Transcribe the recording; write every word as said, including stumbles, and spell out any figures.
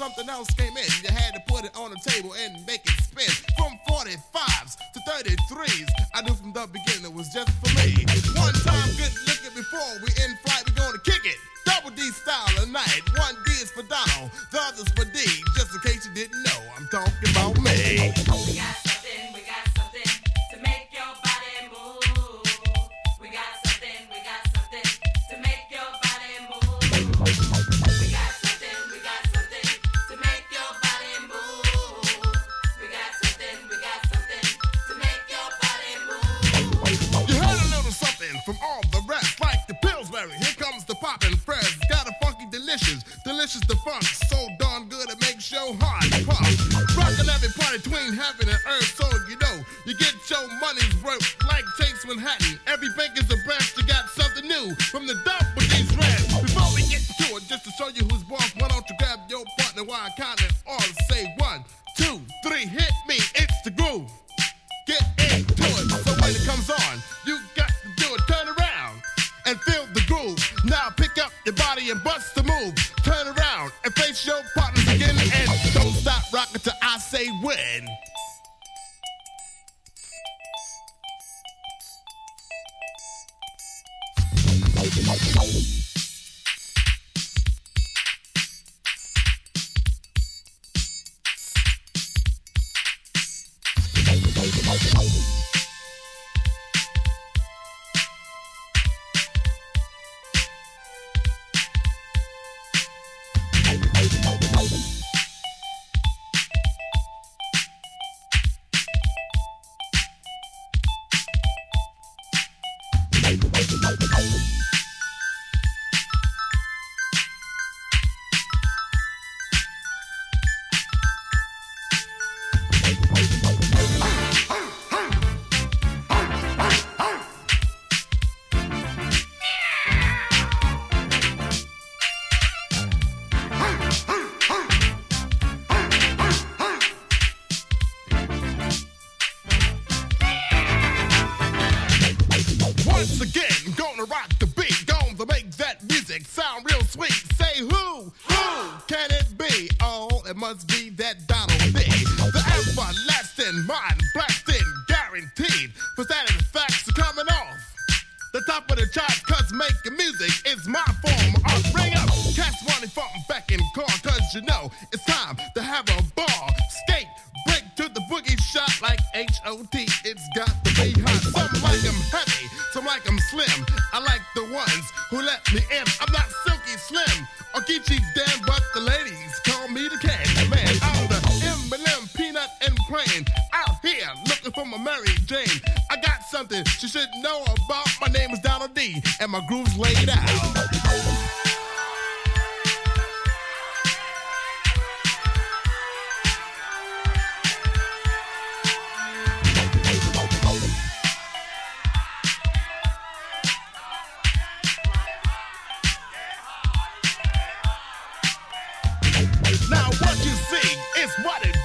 something else came in. You had to put it on the table and make it spin. From forty-fives to thirty-threes, I knew from the beginning it was just for me. One time, good looking before we in flight, we gonna kick it. Double D style tonight. One D is for Donald, the other's for D. Just in case you didn't know, I'm talking about me. We got something, we got something to make your body move. We got something, we got something to make your body move. We got something, we got something to make your body move. We got something, we got something to make your body move. You heard a little something from all the rest, like the Pillsbury. Here comes the poppin' Fres. Got a funky delicious, delicious the funk. So darn good it makes your heart pump. Rockin' every party between heaven and earth, so you know you get your money's worth. Like Chase Manhattan, every bank is a branch. You got something new from the dump with these reds. Before we get to it, just to show you who's boss, why don't you grab your partner while I count it all and say one, two, three, hit me, it's the groove. Get into it, so when it comes on, you got to do it, turn around and feel the groove. Now pick up your body and bust the move. Turn around and face your partners again, and don't stop rocking till I say when. Once again, gonna rock the beat, gonna make that music sound real sweet. Say who, who can it be? Oh, it must be that Donald D. The everlasting mind blasting, guaranteed for satisfaction coming off the top of the charts, cause making music is my form of bring up. Cats wanting from back in car, cause you know it's time to have a ball. Skate, break to the boogie shot like H O T. It's got to be hot. Some like them heavy, some like them slim. I like the ones who let me in. I'm not Silky Slim or Geechee Dan, but the ladies call me the Candy Man. I'm the M and M peanut and plain out here looking for my Mary Jane. I got something she should know about. My name is Donald D, and my groove's laid out. Now what you see is what it